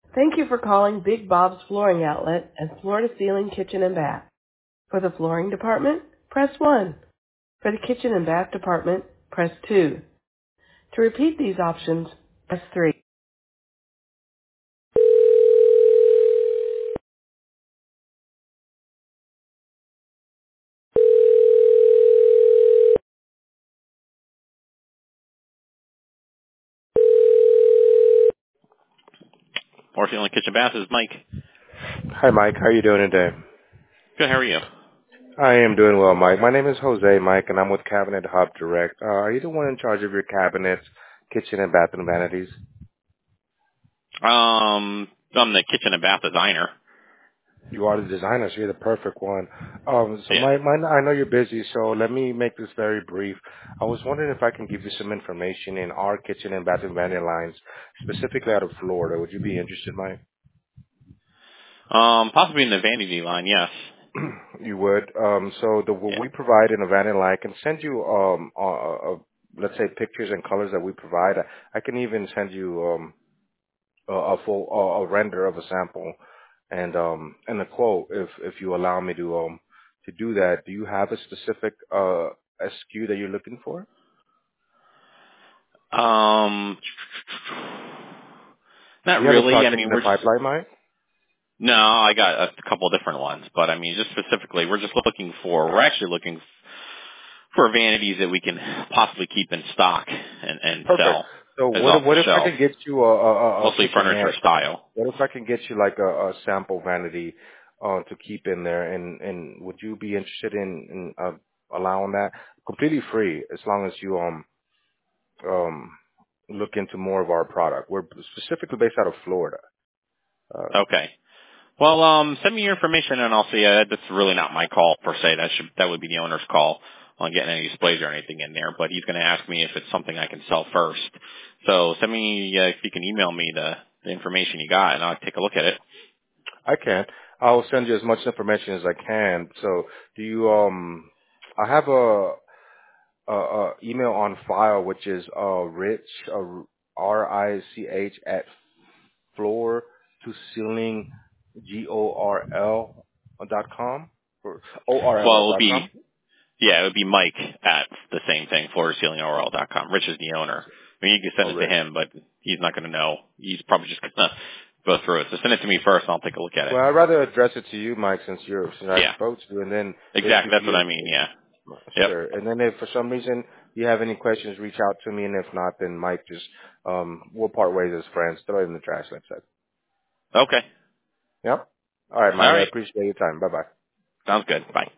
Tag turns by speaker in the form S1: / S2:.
S1: Thank you for calling Big Bob's Flooring Outlet and Floor to Ceiling Kitchen and Bath. For the flooring department, press 1. For the kitchen and bath department, press 2. To repeat these options, press 3. Floor Ceiling Kitchen Bath is Mike.
S2: Hi, Mike. How are you doing today?
S1: Good, how are you?
S2: I am doing well, Mike. My name is Jose, Mike, and I'm with Cabinet Hub Direct. Are you the one in charge of your cabinets, kitchen and bathroom vanities?
S1: I'm the kitchen and bath designer.
S2: You are the designer, so you're the perfect one.
S1: Yeah.
S2: I know you're busy, so let me make this very brief. I was wondering if I can give you some information in our kitchen and bathroom vanity lines, specifically out of Florida. Would you be interested, Mike?
S1: Possibly in the vanity line, yes.
S2: You would. What
S1: Yeah.
S2: we provide in a vanity line, I can send you, let's say, pictures and colors that we provide. I can even send you a full a render of a sample and a quote if you allow me to do that. Do you have a specific SKU that you're looking for?
S1: Um,
S2: Do
S1: not
S2: you have a
S1: really. I
S2: project
S1: mean,
S2: in the pipeline, Mike?
S1: no, I got a couple different ones, but I mean, just specifically, we're actually looking for vanities that we can possibly keep in stock and
S2: Perfect.
S1: sell
S2: So
S1: as off the
S2: what if I
S1: shelf,
S2: can get you a
S1: mostly furniture
S2: kitchenette?
S1: style.
S2: What if I can get you like a sample vanity to keep in there? And would you be interested in allowing that completely free as long as you um look into more of our product? We're specifically based out of Florida.
S1: Okay. Well, send me your information and I'll see. That's really not my call per se. That would be the owner's call on getting any displays or anything in there. But he's going to ask me if it's something I can sell first. So send me if you can email me the information you got, and I'll take a look at it.
S2: I can. I'll send you as much information as I can. So do you I have a email on file which is Rich RICH at floor to ceiling GORL.com or
S1: Well,
S2: ORL
S1: it would
S2: dot
S1: be
S2: com.
S1: yeah, it would be Mike at the same thing, floorceilingoral.com. Rich is the owner. I mean, you can
S2: Oh,
S1: send it to
S2: Rich.
S1: him, but he's not going to know. He's probably just going to go through it. So send it to me first, and I'll take a look at it.
S2: Well, I'd rather address it to you, Mike, since I
S1: Yeah,
S2: spoke to you, and then
S1: exactly.
S2: if
S1: That's what
S2: you
S1: I mean. Yeah. Yep.
S2: sure, and then if for some reason you have any questions, reach out to me, and if not, then Mike just we'll part ways as friends. Throw it in the trash, like I said.
S1: Okay.
S2: Yep. All right,
S1: All
S2: Mike. I
S1: right.
S2: appreciate your time. Bye bye.
S1: Sounds good. Bye.